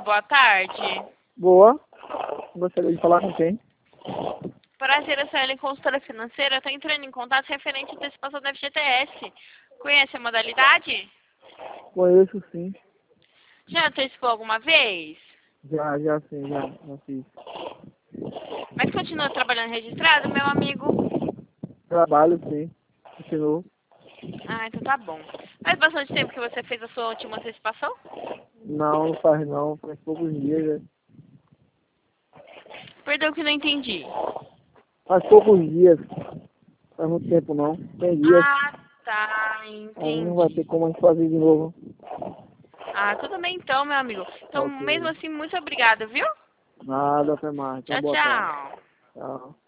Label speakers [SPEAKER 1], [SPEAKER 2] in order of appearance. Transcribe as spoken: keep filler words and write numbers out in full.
[SPEAKER 1] boa tarde.
[SPEAKER 2] Boa. Gostaria de falar com quem?
[SPEAKER 1] Prazer, eu sou a Ellen, consultora financeira. Eu estou entrando em contato referente à antecipação da F G T S. Conhece a modalidade?
[SPEAKER 2] Conheço sim.
[SPEAKER 1] Já antecipou alguma vez?
[SPEAKER 2] Já, já sim, já, já fiz.
[SPEAKER 1] Mas continua trabalhando registrado, meu amigo?
[SPEAKER 2] Trabalho sim. Continuo.
[SPEAKER 1] Ah, então tá bom. Faz bastante tempo que você fez a sua última antecipação?
[SPEAKER 2] Não, não faz não. Faz poucos dias. Já.
[SPEAKER 1] Perdão que não entendi.
[SPEAKER 2] Faz poucos dias. Faz muito tempo não. Tem dias.
[SPEAKER 1] Ah, tá,
[SPEAKER 2] Aí não vai ter
[SPEAKER 1] entendi.
[SPEAKER 2] como a gente fazer de novo.
[SPEAKER 1] Ah, tudo bem então, meu amigo. Então,
[SPEAKER 2] Ok.
[SPEAKER 1] mesmo assim, muito obrigada, viu?
[SPEAKER 2] Nada, até mais. Então,
[SPEAKER 1] Tchau,
[SPEAKER 2] boa tarde.
[SPEAKER 1] tchau.
[SPEAKER 2] Tchau.